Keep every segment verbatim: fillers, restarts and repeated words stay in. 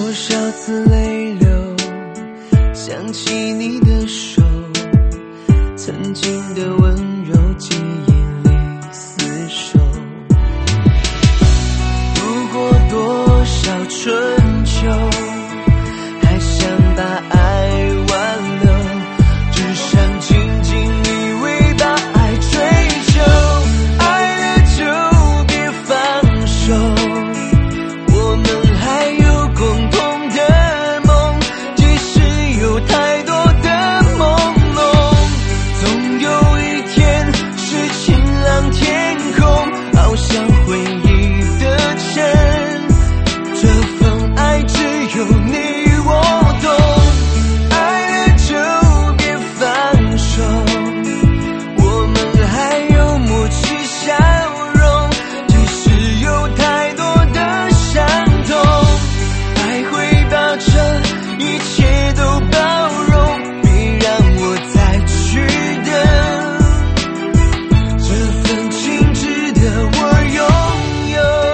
多少次泪流，想起你的手，曾经的温柔记忆里厮守。度过多少春秋，还想把爱挽留，只想紧紧依偎，把爱追求。爱了就别放手，我们还有共同的梦，即使有太多的朦胧，总有一天是晴朗天空，翱翔回忆的城，这份爱只有你我懂。爱了就别放手，我们还有默契笑容，即使有太多的伤痛，爱会把这一切都包容，别让我再去等，这份情值得我拥有。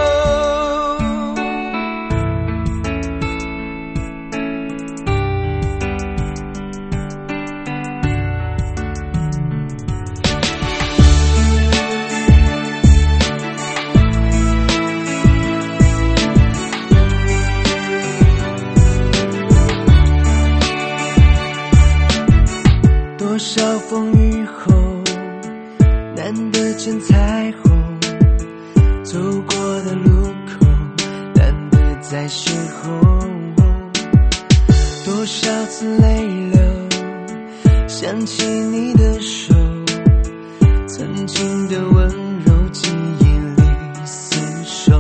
多少风雨后，难得见彩虹，走过的路口，难得在邂逅。多少次泪流，想起你的手，曾经的温柔记忆里厮守。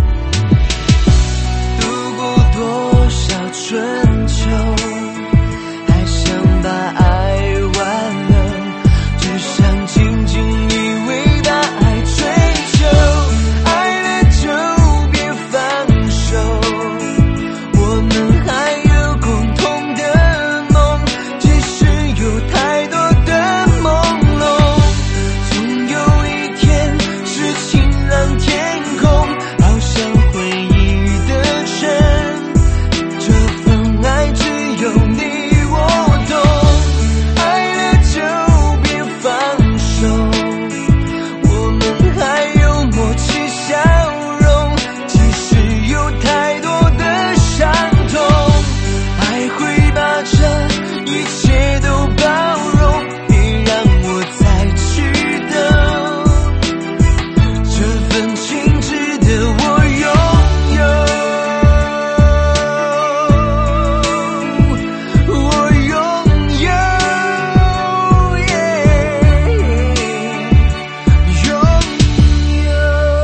度过多少春秋，还想把爱挽留，只想紧紧依偎，把爱追求。爱了就别放手，我们还有共同的梦，即使有太多的朦胧，总有一天是晴朗天空，翱翔回忆的城，这份爱只有你我懂。爱了就别放手，我们还有默契笑容，即使有太多的伤痛，爱会把这一切都包容，别让我再去等，这份情值得我拥有。我拥有，拥有。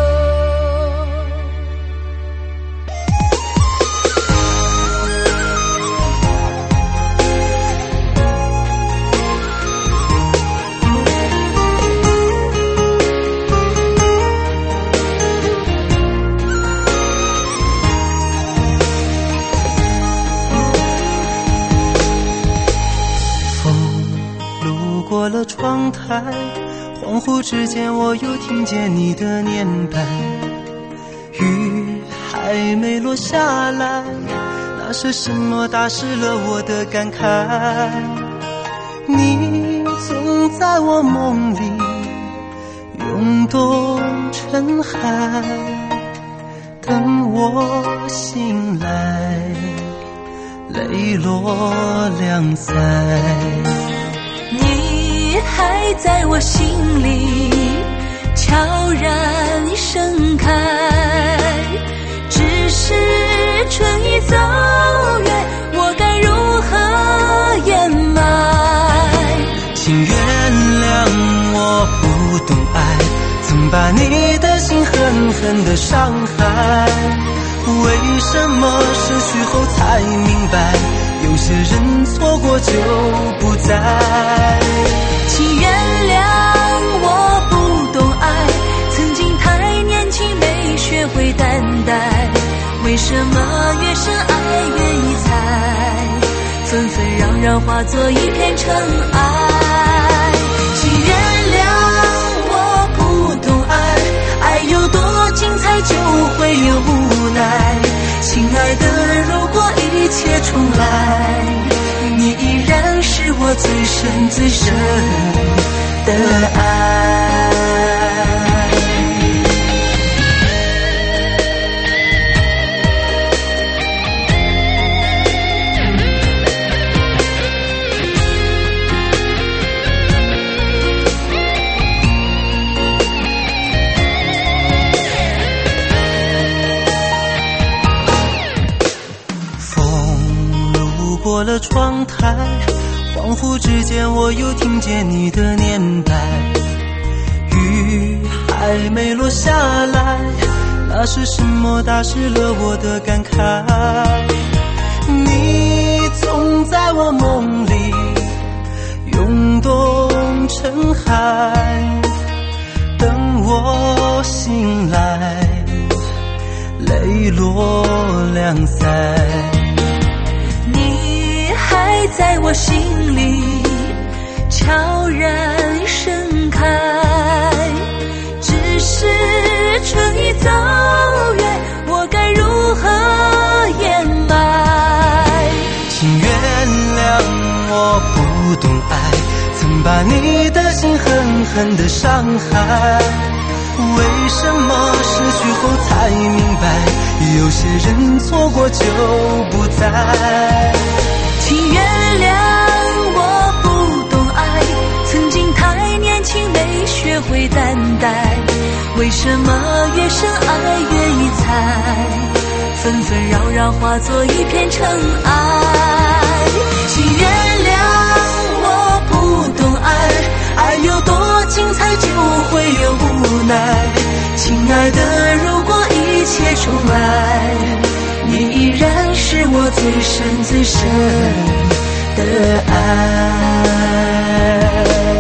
风路过了窗台，恍惚之间我又听见你的念白。雨还没落下来，那是什么打湿了我的感慨？你总在我梦里涌动成海，等我醒来，泪落两腮。 你还在我心里悄然盛开，只是春已走远，我该如何掩埋？ 请原谅我不懂爱，曾把你的心狠狠地伤害。为什么失去后才明白，有些人错过就不在。 请原谅我不懂爱，曾经太年轻没学会担待，为什么越深爱越易猜，纷纷扰扰化作一片尘埃。请原谅我不懂爱，爱有多精彩就会有无奈， 亲爱的，如果一切重来，你依然是我最深最深的爱。 过了窗台，恍惚之间我又听见你的念白。雨还没落下来，那是什么打湿了我的感慨？你总在我梦里涌动成海，等我醒来，泪落两腮。 还在我心里悄然盛开，只是春已走远，我该如何掩埋？ 请原谅我不懂爱，曾把你的心狠狠地伤害。为什么失去后才明白，有些人错过就不再。 请原谅我不懂爱，曾经太年轻没学会担待，为什么越深爱越易残，纷纷扰扰化作一片尘埃。请原谅我不懂爱，爱有多精彩就会有无奈，亲爱的，如果一切重来，你依然是我最深最深的爱。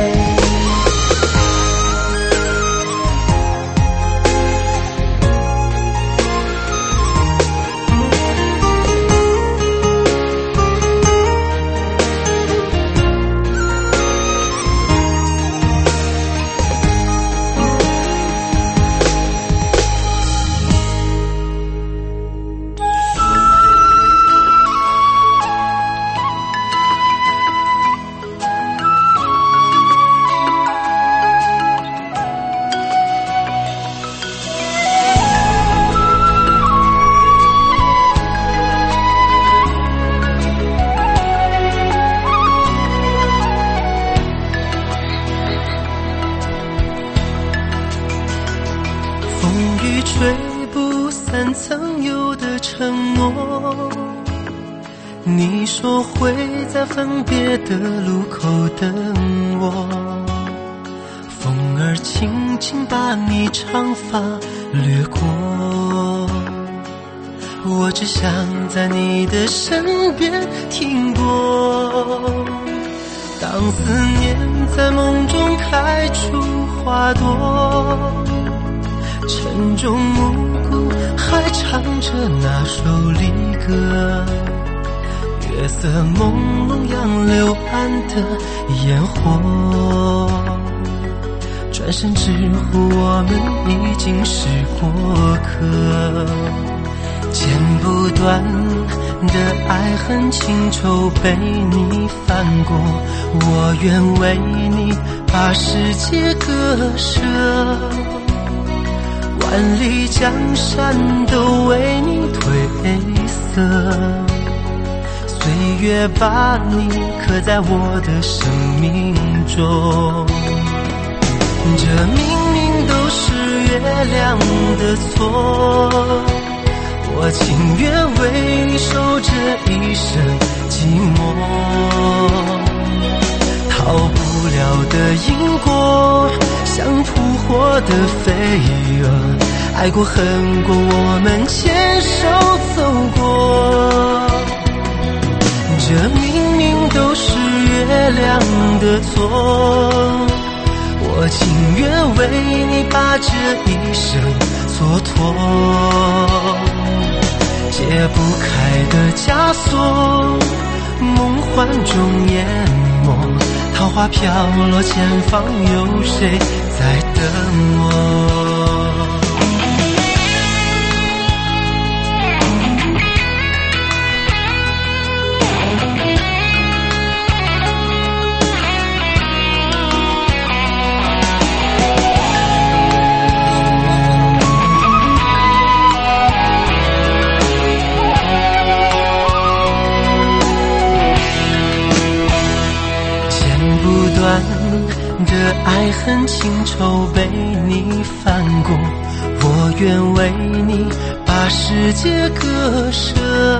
你说会在分别的路口等我，风儿轻轻把你长发掠过，我只想在你的身边停泊。当思念在梦中开出花朵，晨钟暮鼓还唱着那首离歌，月色朦胧杨柳岸的烟火，转身之后我们已经是过客，剪不断的爱恨情仇被你翻过，我愿为你把世界割舍，万里江山都为你褪色，岁月把你刻在我的生命中，这明明都是月亮的错，我情愿为你守着一生寂寞，逃不了的因果像扑火的飞蛾，爱过恨过我们牵手走过，这明明都是月亮的错，我情愿为你把这一生蹉跎，解不开的枷锁，梦幻中淹没，桃花飘落，前方有谁在等我？ 爱恨情仇被你翻过，我愿为你把世界割舍，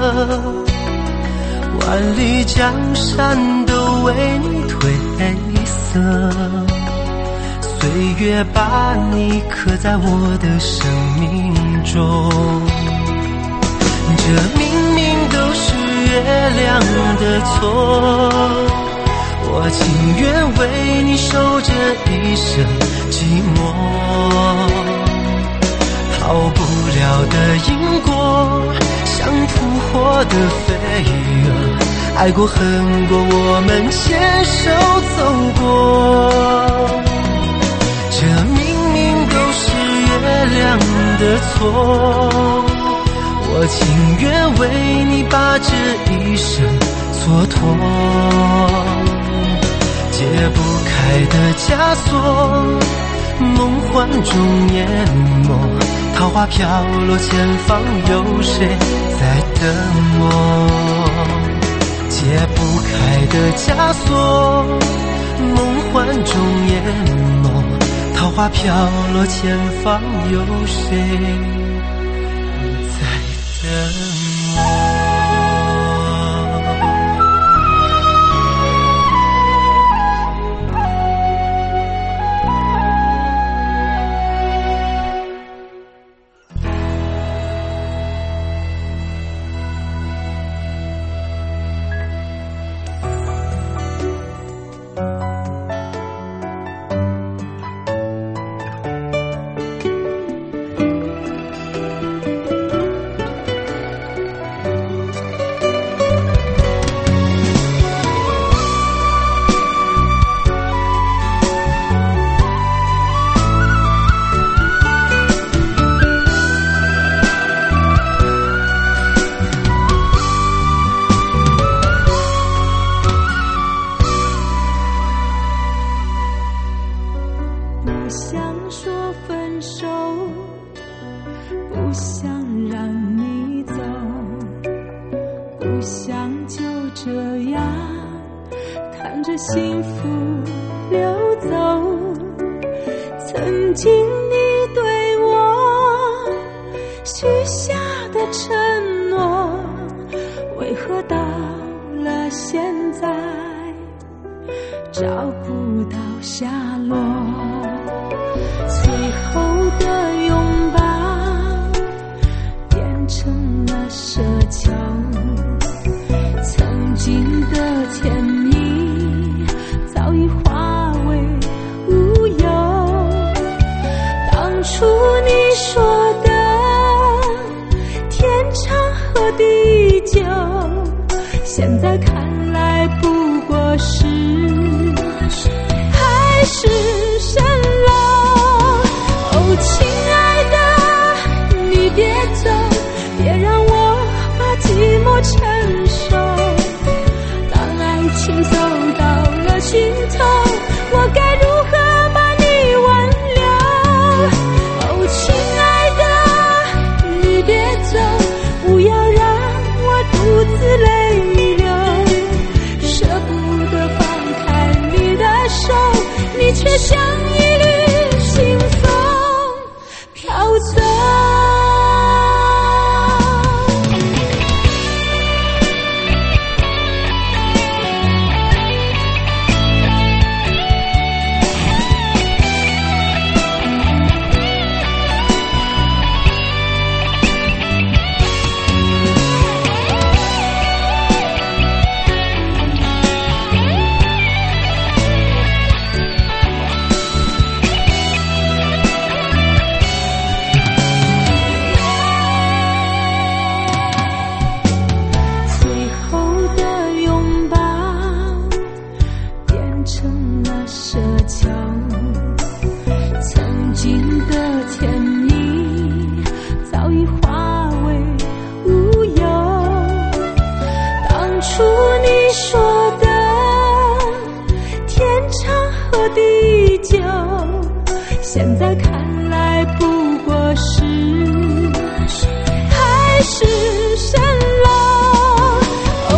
万里江山都为你褪色，岁月把你刻在我的生命中，这明明都是月亮的错，我情愿为你守着一生寂寞，逃不了的因果，像扑火的飞蛾，爱过恨过，我们牵手走过，这明明都是月亮的错，我情愿为你把这一生蹉跎，解不开的枷锁，梦幻中淹没，桃花飘落，前方有谁在等我？解不开的枷锁，梦幻中淹没，桃花飘落，前方有谁在等我？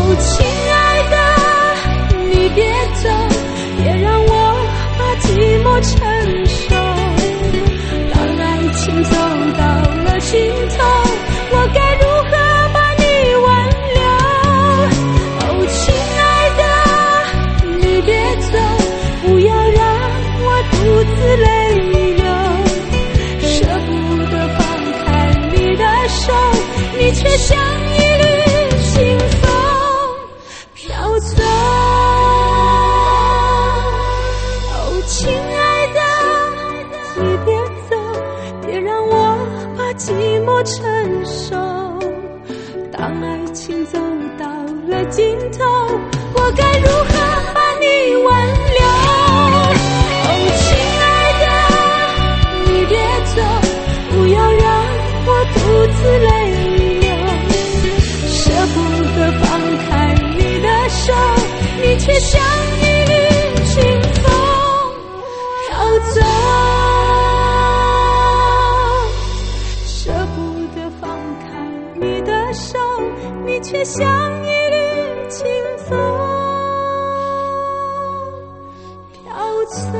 寂寞尽头，我该如何把你挽留？哦，亲爱的，你别走，不要让我独自泪流，舍不得放开你的手，你却像一缕清风飘走，舍不得放开你的手，你却像一缕清风飘走。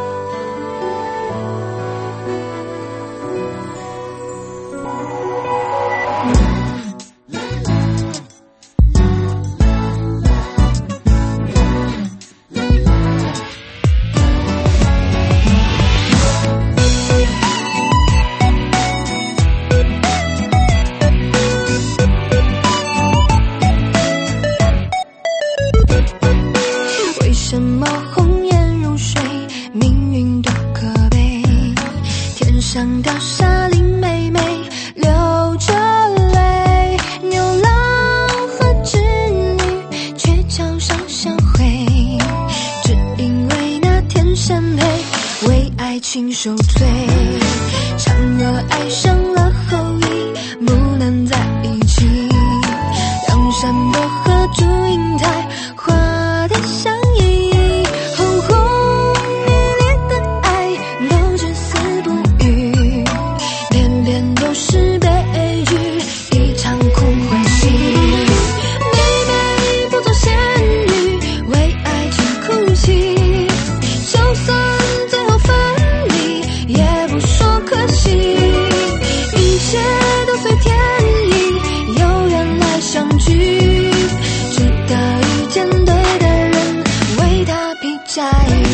掉下林妹妹流着泪，牛郎和织女却桥上相会，只因为那天相配，为爱情受罪。嫦娥爱上了后羿，不能在一起，梁山伯和祝英台花的相依，轰轰烈烈的爱都至死不渝，偏偏都是悲剧，一场空欢喜。妹妹不做仙女，为爱情哭泣，就算最后分离，也不说可惜，一切都随天意，有缘来相聚，直到遇见对的人，为他披嫁衣。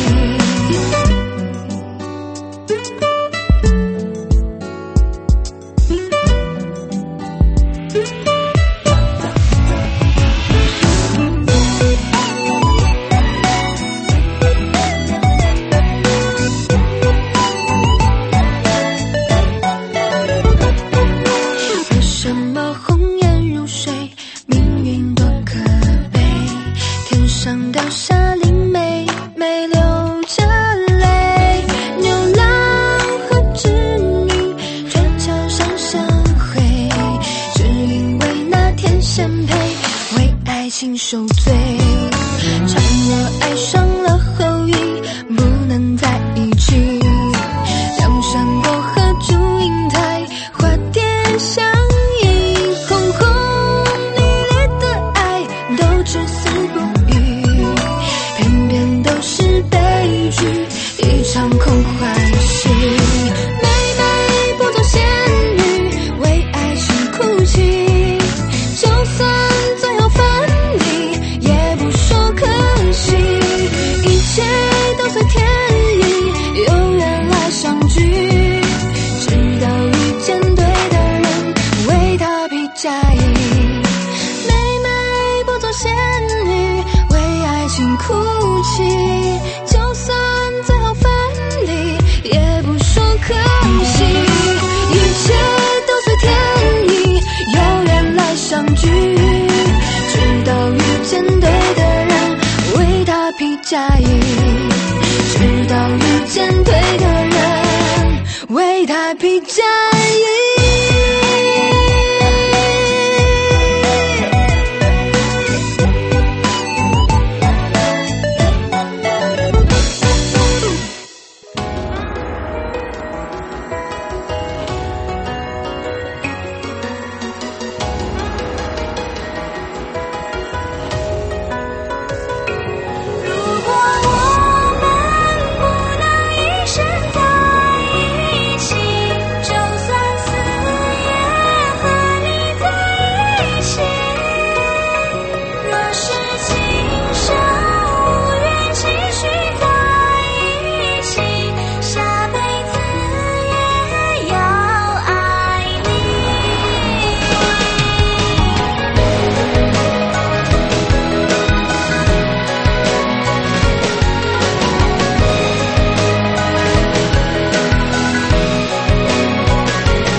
掉下林妹妹流着泪，牛郎和织女却桥上相会，只因为那天相配，为爱情受罪。嫦娥爱上了后羿，不能在一起，梁山伯和祝英台花蝶相依，轰轰烈烈的爱都至死不渝，偏偏都是悲剧，一场空欢喜。妹妹不做仙女，为爱情哭泣，就算最后分离，也不说可惜，一切都随天意，有缘来相聚，直到遇见对的人，为他披嫁衣。妹妹不做仙女，为爱情哭泣，就算最后分离，也不说可惜，一切都随天意，有缘来相聚，直到遇见对的人，为他披嫁衣，直到遇见对的人，为他披嫁衣。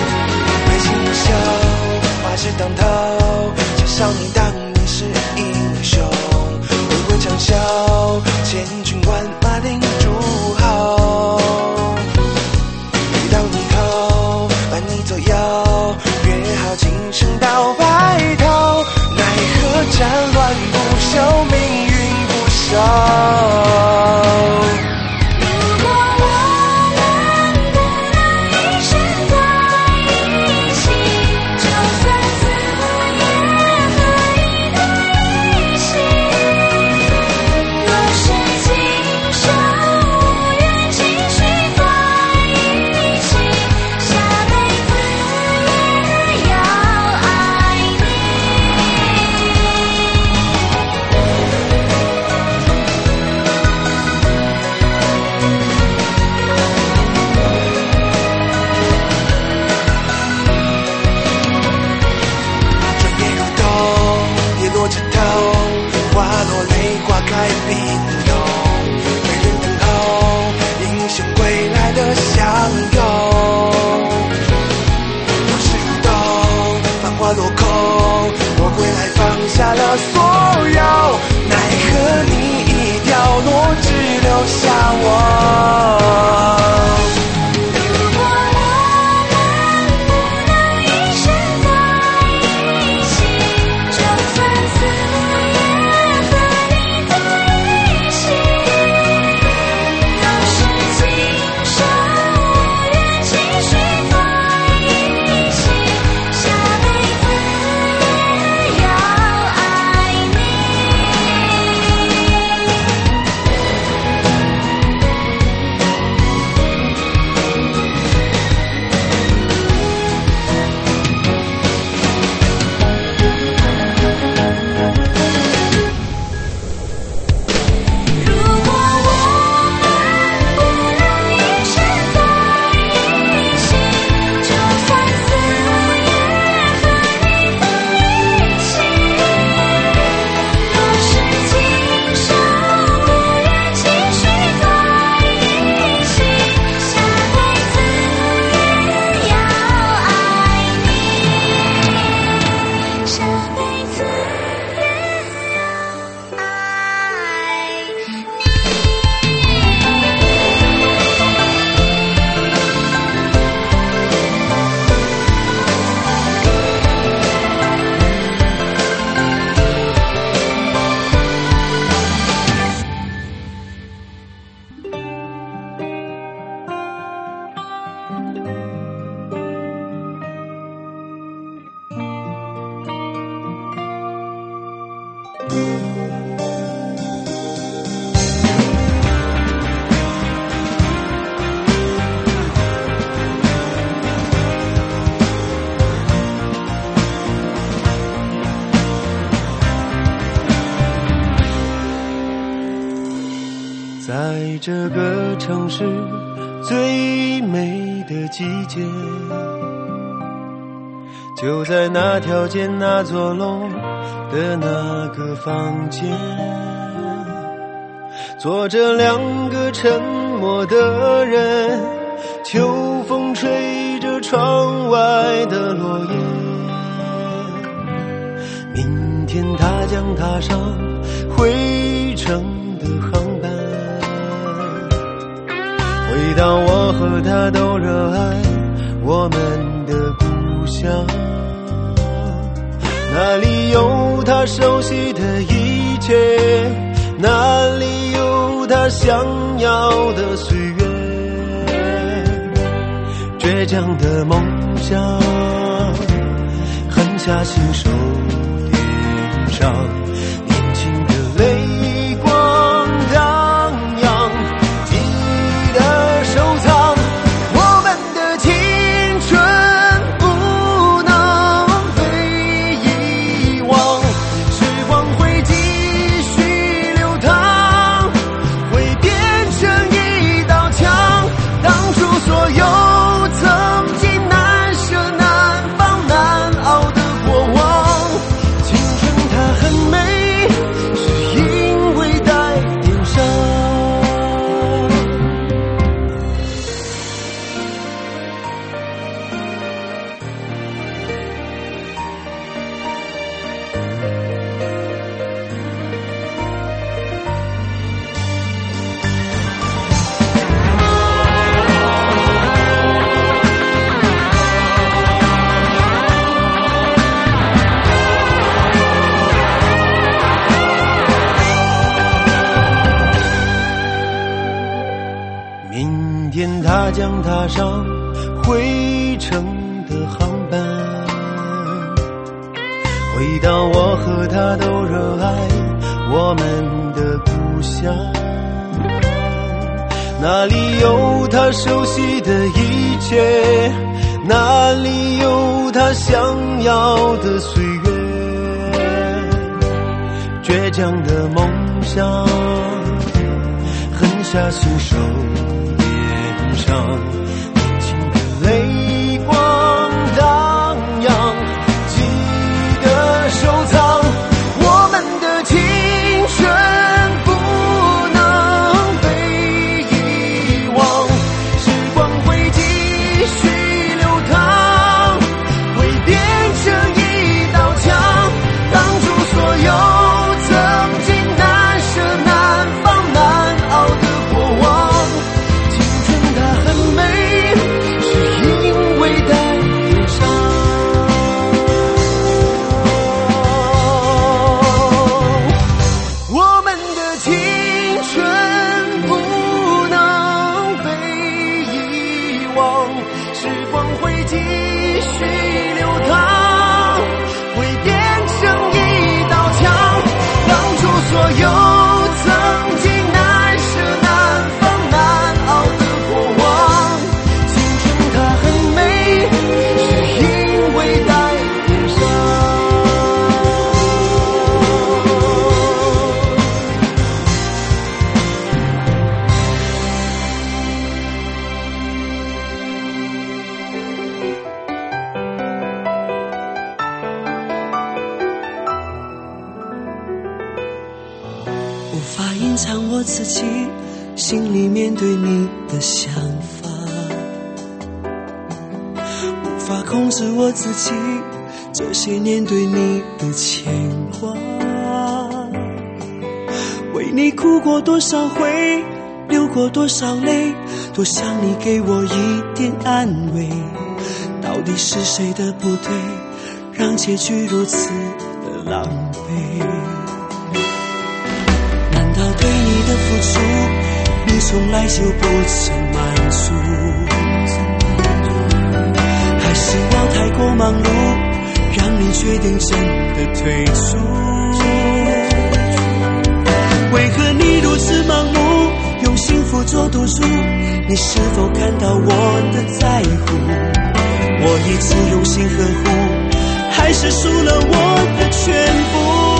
当头，想想你当年是因战乱不休，命运不休。开冰冻，没人等候英雄归来的相拥。往事如冬，繁华落空，我归来放下了所有，奈何你一掉落，只留下我。在这个城市最美的季节，就在那条街那座楼的那个房间，坐着两个沉默的人，秋风吹着窗外的落叶，明天他将踏上回程的航班，回到我和他都热爱我们的故乡，那里有他熟悉的一切，那里有他想要的岁月，倔强的梦想狠下心手点上，年轻的泪光荡漾，记忆的收藏，我们的青春不能被遗忘，时光会继续流淌，会变成一道墙，当初所有曾经难舍难放难熬的过往，青春它很美， 将踏上回程的航班，回到我和他都热爱我们的故乡，哪里有他熟悉的一切，哪里有他想要的岁月，倔强的梦想，狠下心手脸上年轻的泪光荡漾，记得收藏我们的青春，不能被遗忘，时光会继续流淌，会变成一道墙，挡住所有曾经难舍难放难熬的过往。青春它很美，是因为带点伤。我们的青春不能被遗忘，时光会继续流淌，会变成一道墙，挡住所有曾经难舍难放难熬的过往。青春它很美，是因为带点伤。 无法隐藏我自己心里面对你的想法，无法控制我自己这些年对你的牵挂，为你哭过多少回，流过多少泪，多想你给我一点安慰，到底是谁的不对，让结局如此的狼狈？难道对你的付出，你从来就不曾满足？还是我太过忙碌，让你决定真的退出？为何你如此盲目，用幸福做赌注？你是否看到我的在乎？我一直用心呵护，还是输了我的全部？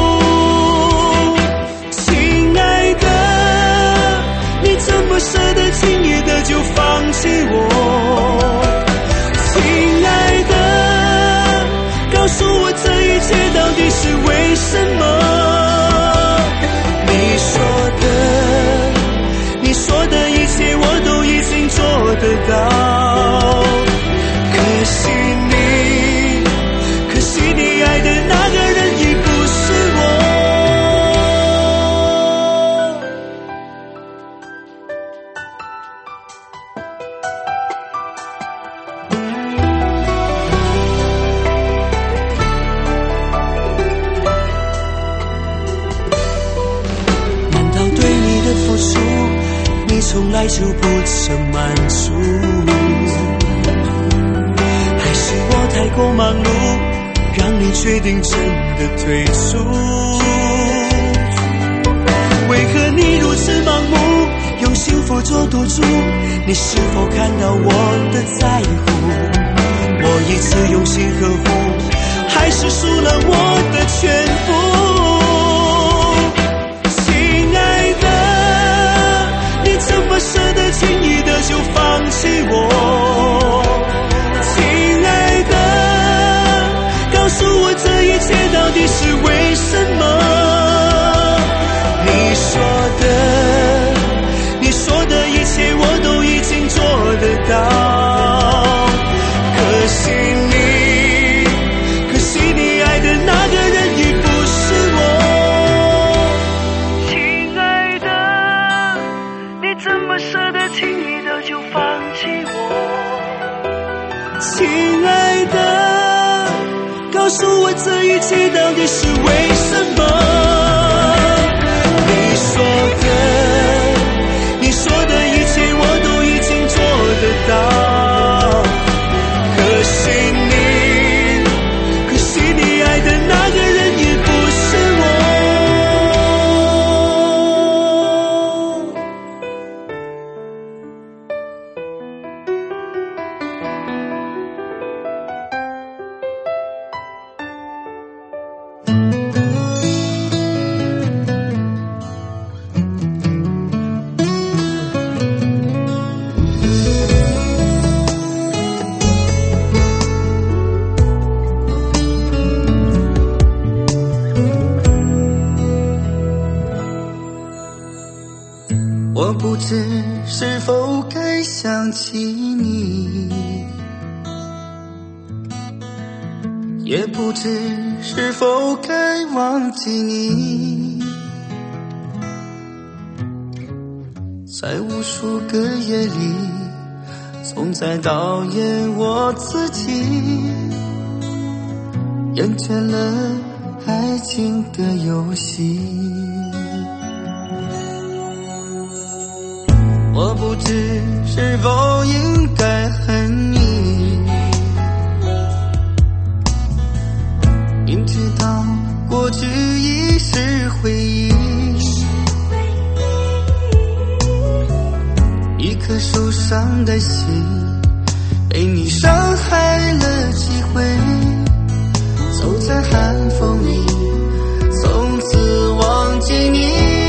亲爱的，你怎么舍得轻易的就放弃我？亲爱的，告诉我这一切到底是为什么？你说的，你说的一切我都已经做得到，可惜你，可惜你爱的那个人已不是我。难道对你的付出，你从来就不曾满足？还是我太过忙碌，让你决定真的退出？为何你如此盲目，用幸福做赌注？你是否看到我的在乎？我一直用心呵护，还是输了我的全部？亲爱的，你怎么舍得轻易的就放弃我？亲爱的，告诉我这一切到底是为什么？你说的，你说的一切我都已经做得到，可惜你，可惜你爱的那个人已不是我不知是否该想起你，也不知是否该忘记你。在无数个夜里，总在导演我自己，厌倦了爱情的游戏。我不知是否应该恨你，明知道过去已是回忆，一颗受伤的心被你伤害了几回，走在寒风里，从此忘记你。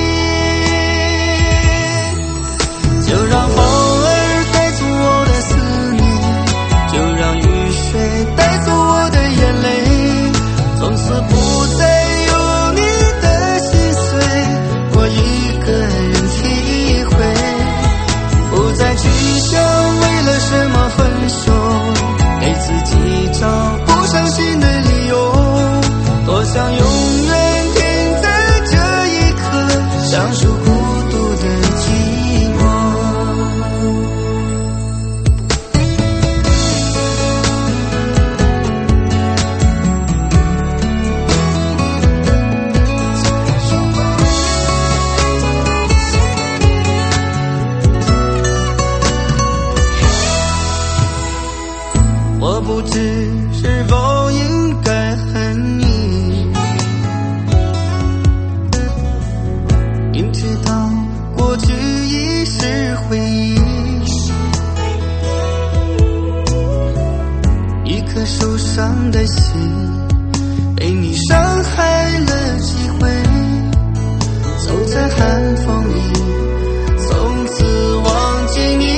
就让风儿带走我的思念，就让雨水带走我的眼泪，从此不再有你的心碎，我一个人体会，不再去想为了什么分手，给自己找不伤心的理由，多想永远停在这一刻，享受孤独的寂寞。我不知是否应该恨你，明知道过去已是回忆，一颗受伤的心被你伤害了几回，走在寒风里，从此忘记你。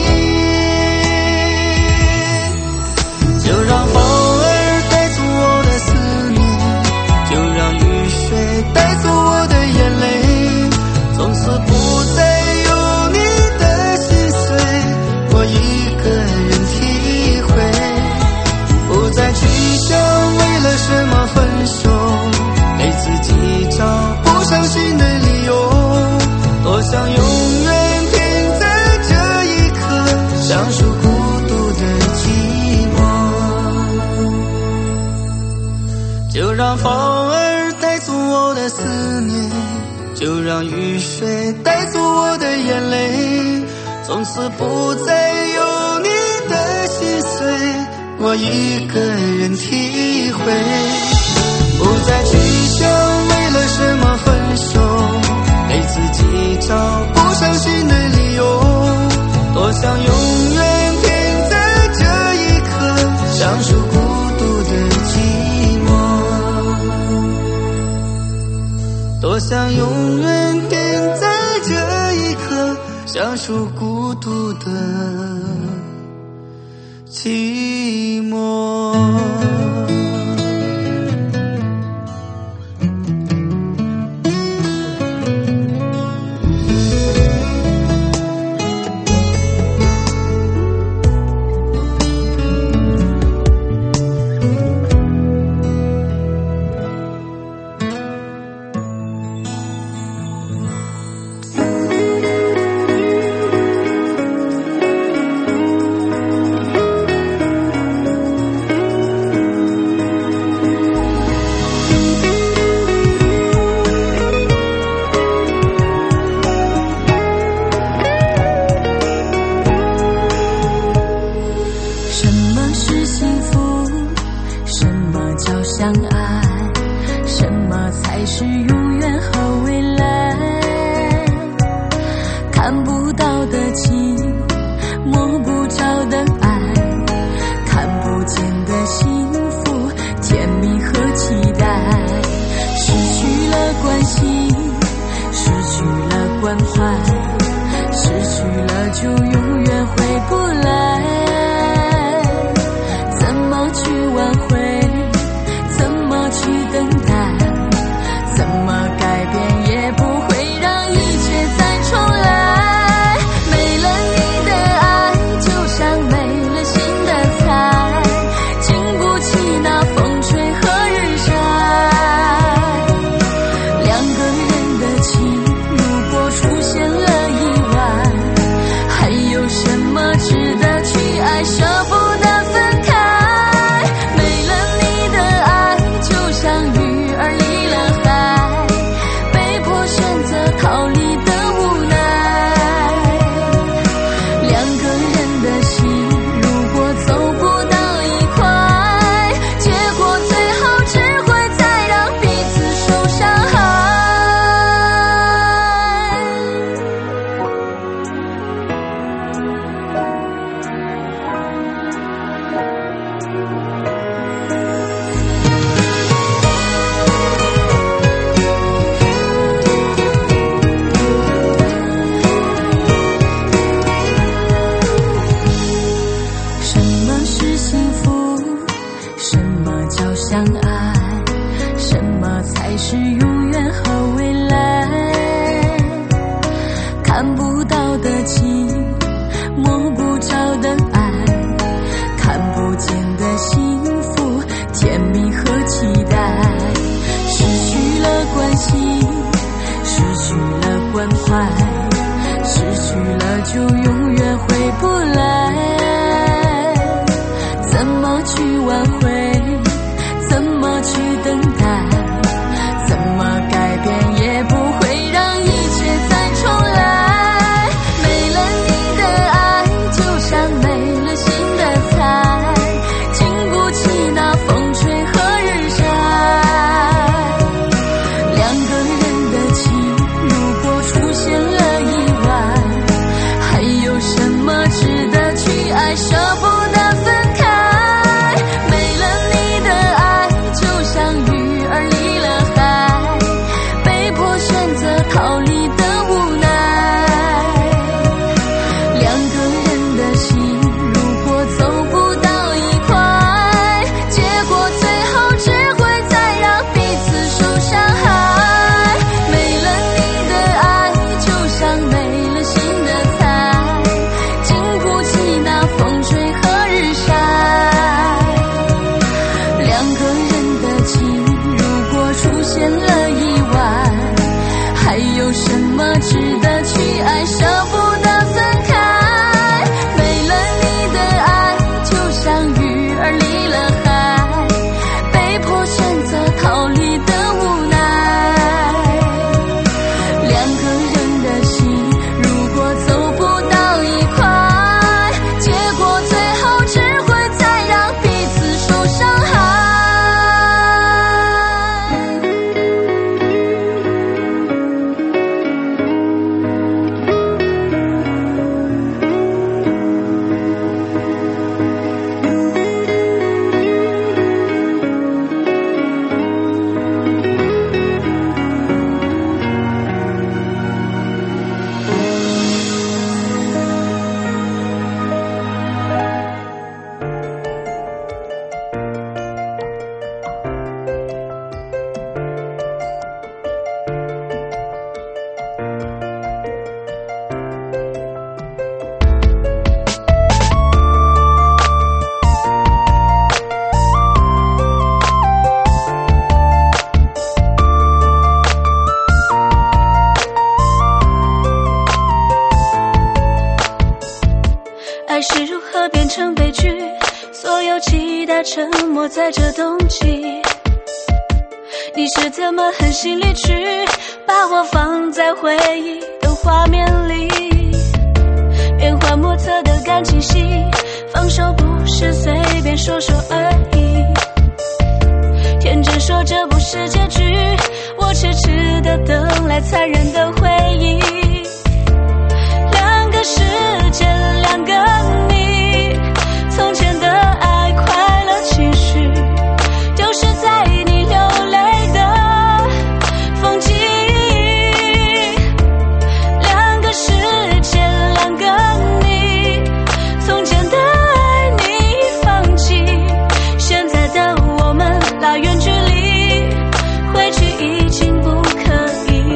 就让风儿带走我的思念，就让雨水带走我的眼泪，从此不再有你的心碎，我一个人体会，不再去想为了什么分手，给自己找不伤心的理由，多想永远停在这一刻，享受孤独的寂寞。就让风儿带走我的思念，就让雨水带走我的眼泪，从此不再有你的心碎，我一个人体会，不再去想为了什么分手，给自己找不伤心的理由，多想永远停在这一刻，享受孤独的寂寞，多想永远停在这一刻，享受孤独的寂寞。 怎么改变也不会让一切再重来。 就永远回不来。怎么去挽回，怎么去等待，怎么改变也不会让一切再重来。没了你的爱，就像没了新的菜，经不起那风吹和日晒。两个人的情，如果出现了意外，还有什么值得去爱，舍不得分开。逃离的无奈，两个人的心如果走不到一块，结果最后只会再让彼此受伤害。没了你的爱，就像没了新的菜，经不起那风吹和日晒。两个人的情如果出现了意外，还有什么值得去爱，舍不得分开。没了你的爱，就像鱼儿离了海，被迫选择逃离的无奈。两个人的心如果走不到一块，结果最后只会再让彼此受伤害。爱是如何变成悲剧？所有期待沉默在这冬季。你是怎么狠心离去，把我放在回忆的画面里？变幻莫测的感情戏，放手不是随便说说而已。天真说这不是结局，我痴痴地等来残忍的回忆。两个世界，两个你，从前的爱快乐情绪，丢失在你流泪的风景。两个世界，两个你，从前的爱你放弃，现在的我们拉远距离，回去已经不可以。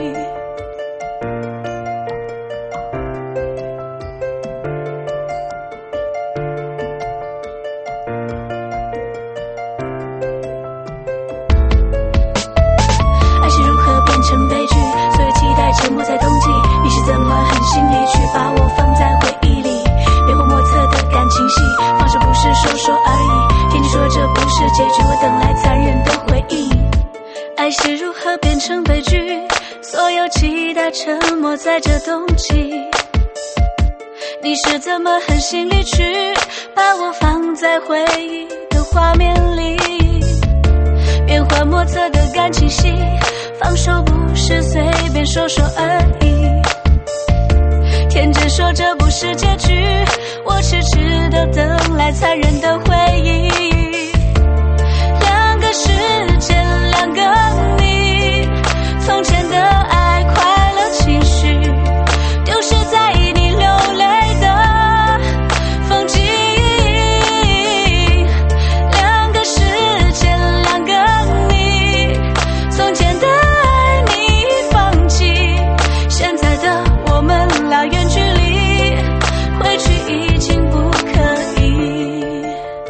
成悲剧，所有期待沉没在冬季。你是怎么狠心离去，把我放在回忆里？变幻莫测的感情戏，放手不是说说而已。天气说这不是结局，我等来残忍的回忆。爱是如何变成悲剧？所有期待沉没在这冬季。你是怎么狠心离去，把我放在回忆的画面里？变幻莫测的感情戏，放手不是随便说说而已。天真说这不是结局，我痴痴地等来残忍的回忆。两个世界，两个你，从前的爱快乐情绪，丢失在你流泪的风景。两个世界，两个你，从前的爱你放弃，现在的我们拉远距离，回去已经不可以。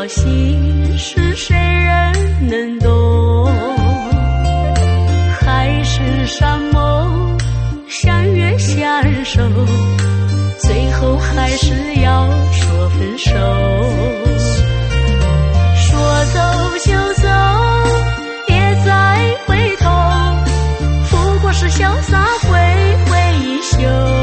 少心事谁人能懂？海誓山盟，相约相守，最后还是要说分手。说走就走，别再回头，不过是潇洒挥挥衣袖。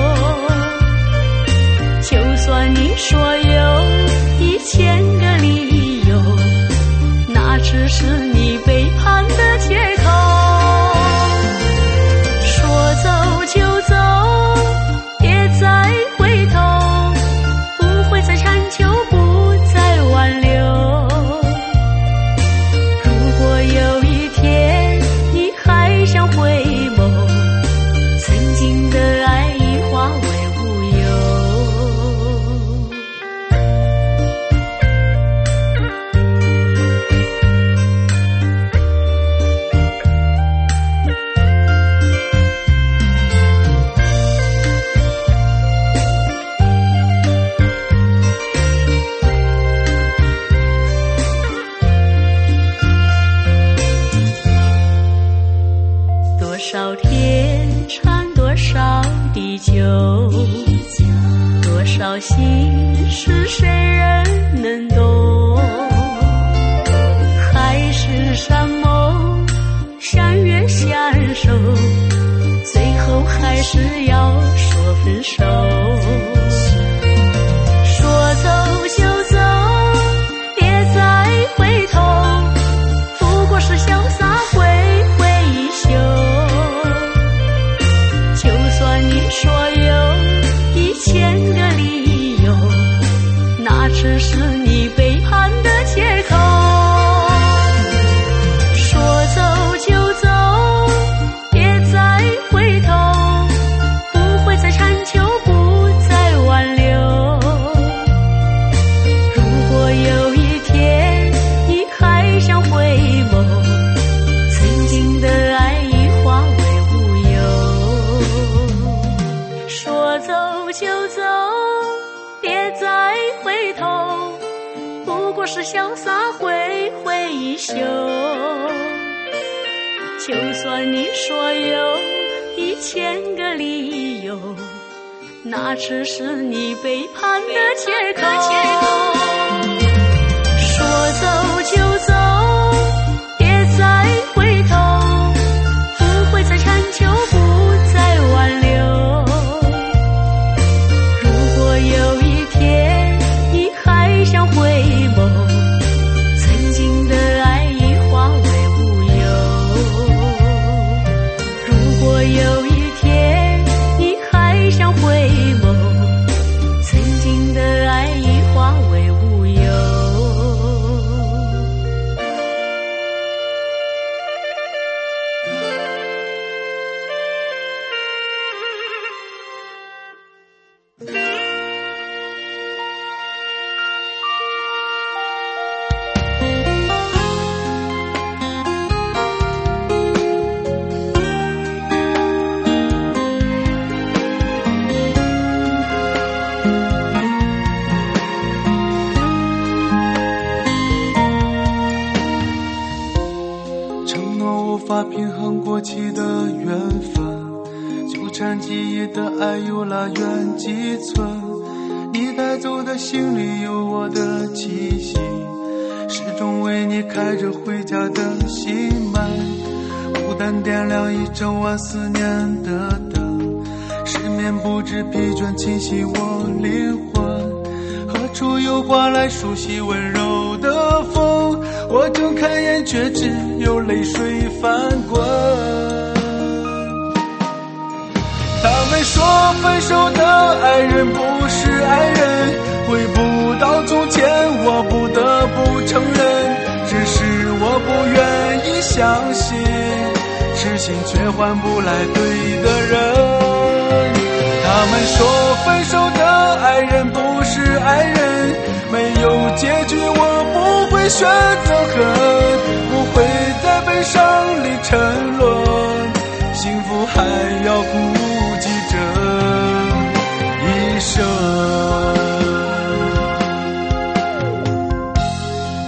就算你说有一千个理由，那只是你背叛的借口。说走就走，别再回头，不会再强求，不再挽留。如果有一天你还想回眸，曾经的爱已化为乌有。多少天长，多少地久，多少心事谁人能懂？海誓山盟，相约相守，最后还是要说分手。说走就走，别再回头，不过是潇洒挥挥衣袖。就算你说有一千个理由，那只是你背叛的借口。说走就走，别再回头，不会再强求，不再挽留。如果有一天你还想回眸，曾经的爱已化为乌有。说走就走，别再回头，不过是潇洒挥挥衣袖。就算你说有一千个理由，那只是你背叛的借口。说走就走，别再回头，不会再强求，不再挽留。如果有一天你还想回眸，曾经的爱已化为乌有。如果有一天你还想回眸，曾经的爱已化为乌有。 承诺无法平衡过期的缘分，纠缠记忆的爱有拉远几寸。你带走的行李有我的气息，始终为你开着回家的心门，孤单点亮一整晚思念的灯，失眠不知疲倦侵袭我灵魂。何处有挂来熟悉温柔的风，我睁开眼却只有泪水翻滚。他们说分手的爱人不是爱人，回不到从前我不得不承认，只是我不愿意相信，痴心却换不来对的人。他们说分手的爱人不是爱人，没有结局我不会选择恨，不会在悲伤里沉沦，幸福还要顾及这一生。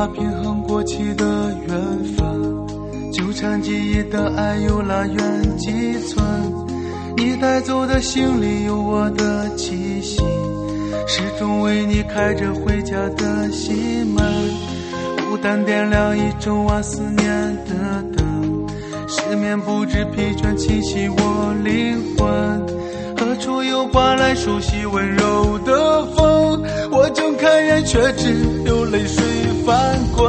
法平衡过期的缘分，纠缠记忆的爱有拉远几寸，你带走的行李有我的气息，始终为你开着回家的西门，孤单点亮一整晚思念的灯，失眠不知疲倦侵袭我灵魂，何处有刮来熟悉温柔的风，我睁开眼却只有泪水翻滚。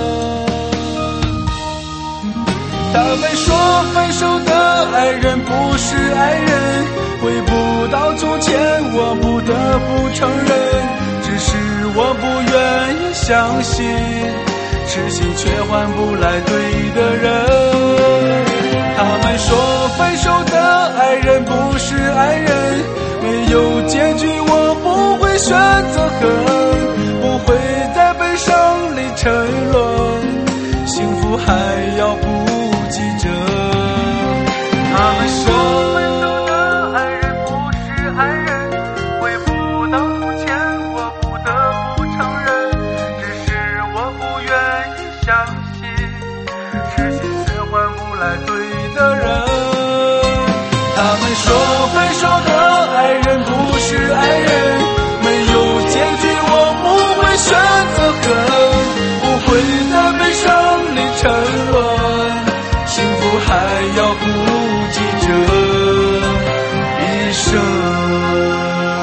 他们说分手的爱人不是爱人，回不到从前我不得不承认，只是我不愿意相信，痴心却换不来对的人。他们说分手的爱人不是爱人，没有结局我不会选择恨，不会在悲伤里沉沦，幸福还要顾及着。他们说分手的爱人不是爱人，回不到从前我不得不承认，只是我不愿意相信，痴心却换不来对的人。他们说分手的爱人不是爱人，没有结局我不会选择恨，不会在悲伤里沉沦，幸福还要顾及这一生。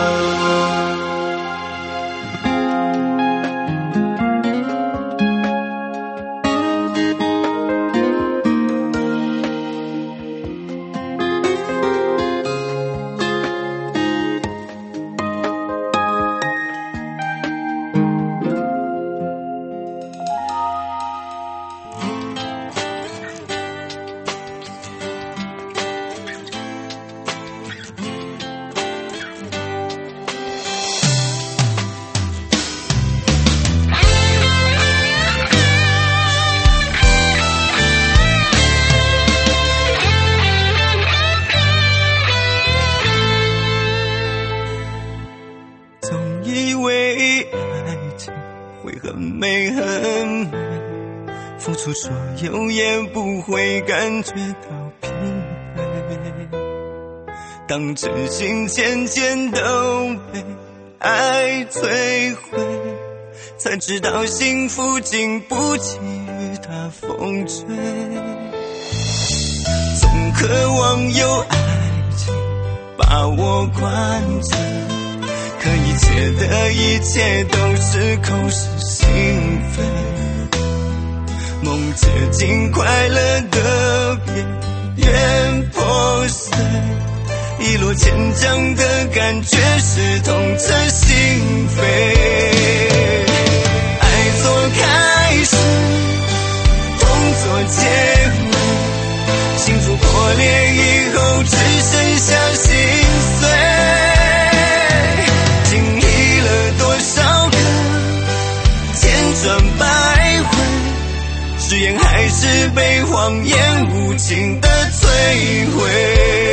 付出所有也不会感觉到疲惫，当真心渐渐都被爱摧毁，才知道幸福经不起雨打风吹。总渴望有爱情把我灌醉，可一切的一切都是口是心非，梦接近快乐的边缘破碎，一落千丈的感觉是痛彻心扉。爱做开始，痛做结尾，幸福破裂以后只剩下心碎。经历了多少个千转百回，誓言还是被谎言无情地摧毁。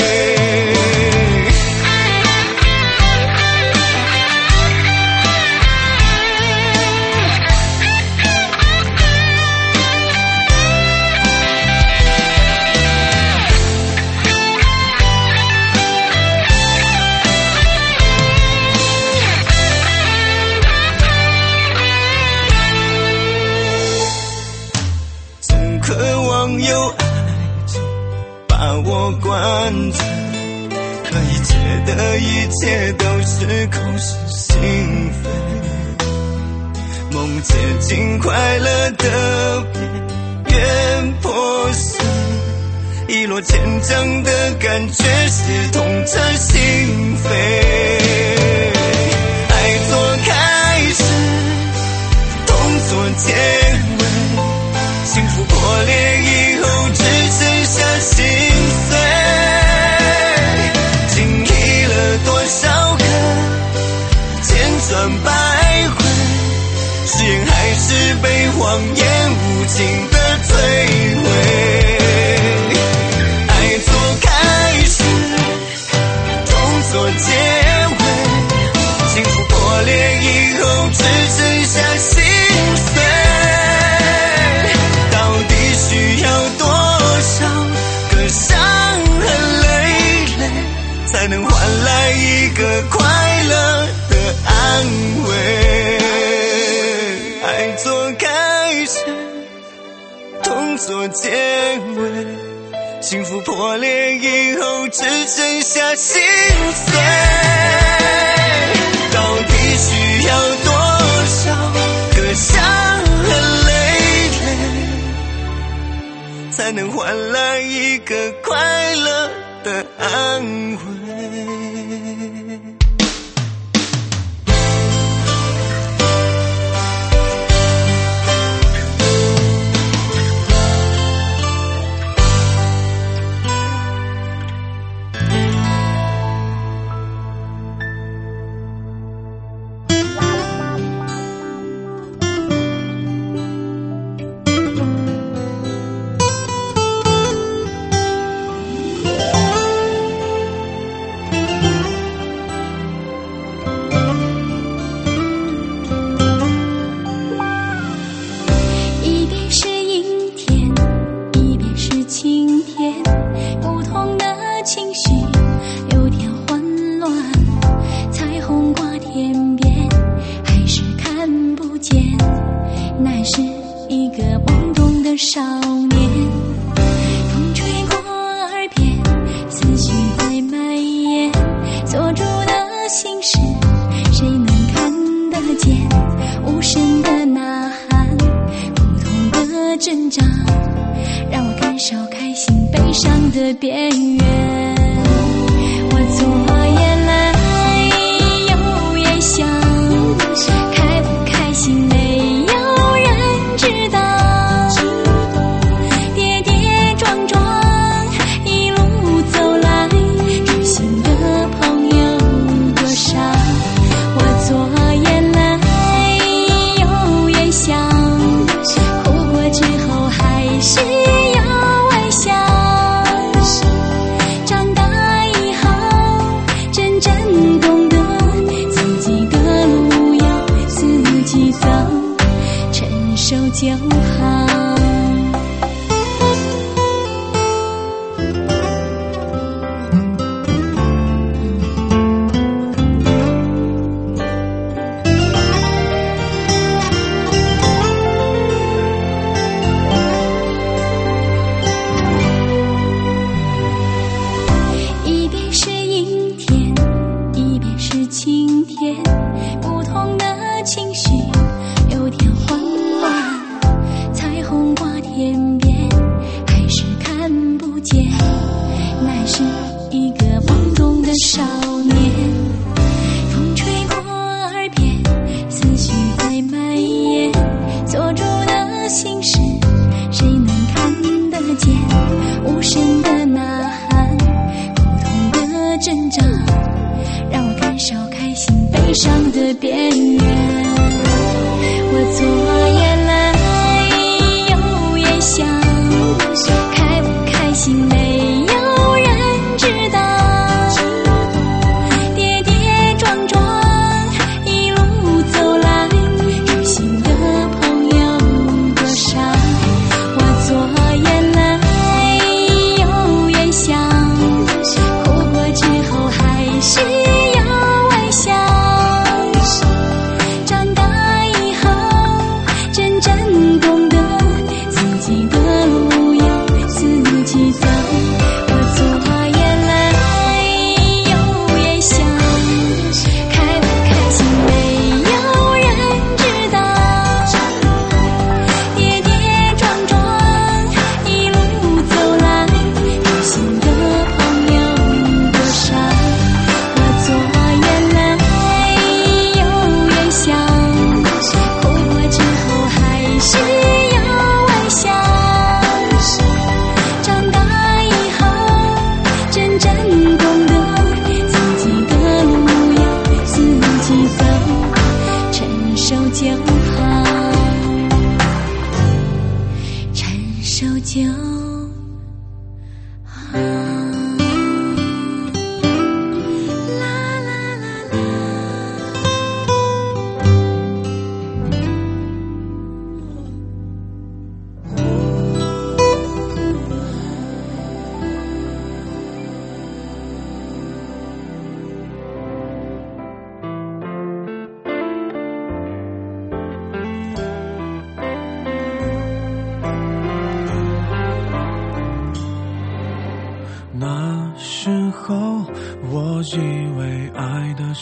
有爱情把我灌醉，可一切的一切都是口是心非，梦接近快乐的边缘破碎，一落千丈的感觉是痛彻心扉。爱做开始，痛做结尾，幸福破裂以后只剩下心碎。经历了多少个千转百回，誓言还是被谎言无情地摧毁。爱做开始，痛做结尾，幸福破裂以后只剩下心碎。 所结尾，幸福破裂以后只剩下心碎。到底需要多少个伤痕累累，才能换来一个快乐的安慰？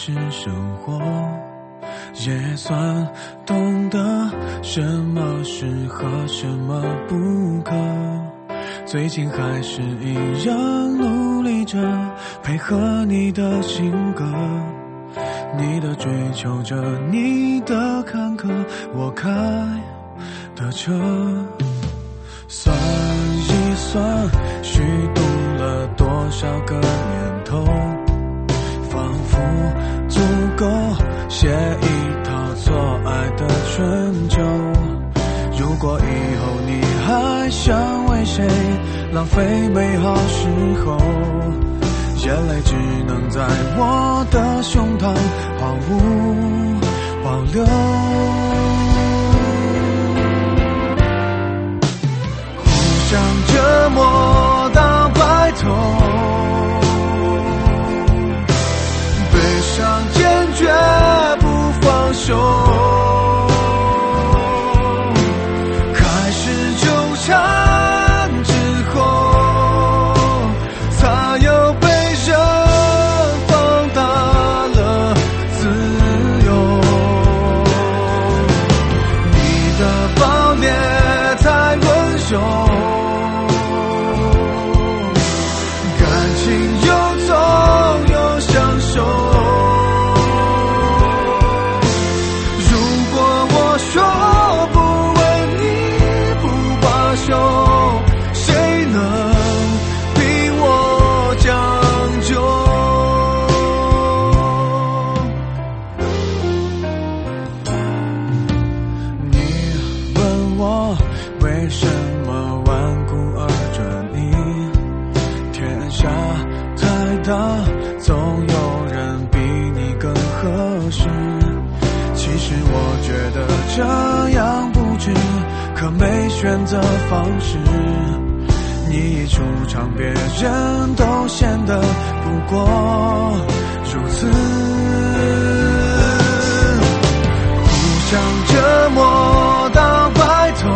是生活，也算懂得什么适合什么不可。最近还是一样努力着配合你的性格，你的追求着，你的坎坷，我开的车。算一算虚度了多少个年头，仿佛足够写一套错爱的春秋。如果以后你还想为谁浪费美好时候，眼泪只能在我的胸膛毫无保留。互相折磨到白头，悲伤坚决不放手，开始纠缠之后，才又被人放大了自由。你的暴烈太温柔，总有人比你更合适。其实我觉得这样不值，可没选择方式。你一出场，别人都显得不过如此。互相折磨到白头，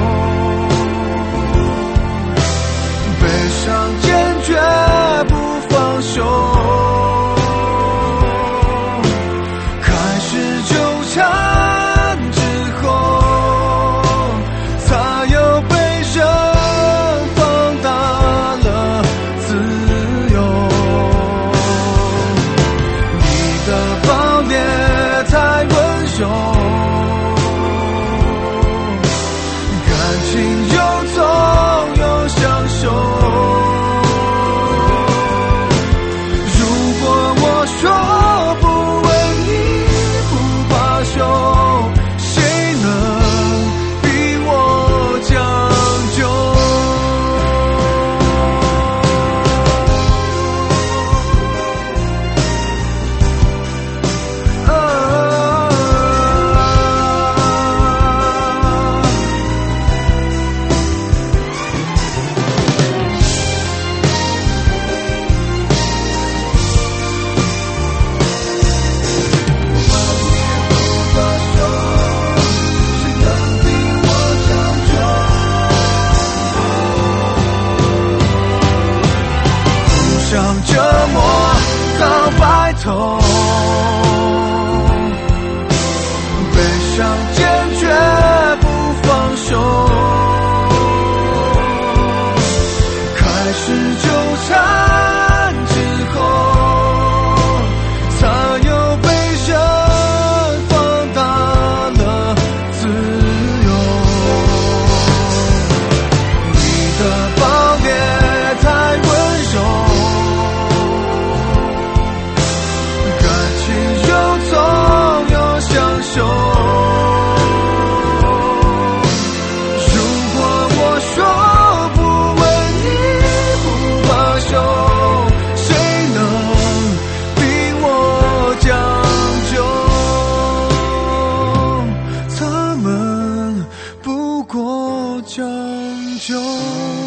悲伤坚决不放手，开始纠缠之后，才又被人放大了自由。你的暴烈太温柔，感情又痛又享受。折磨到白头，悲伤坚决不放手，开始纠缠之后，才又被人放大了自由。你的暴烈太温柔，将就。